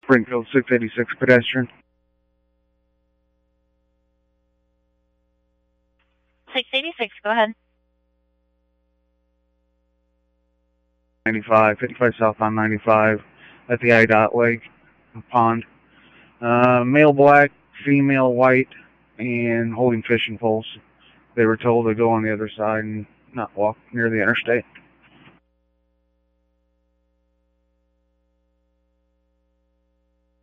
Springfield 686 pedestrian. 686, go ahead. 55 southbound 95 at the IDOT Lake Pond. Male black, female white, and holding fishing poles. They were told to go on the other side and not walk near the interstate.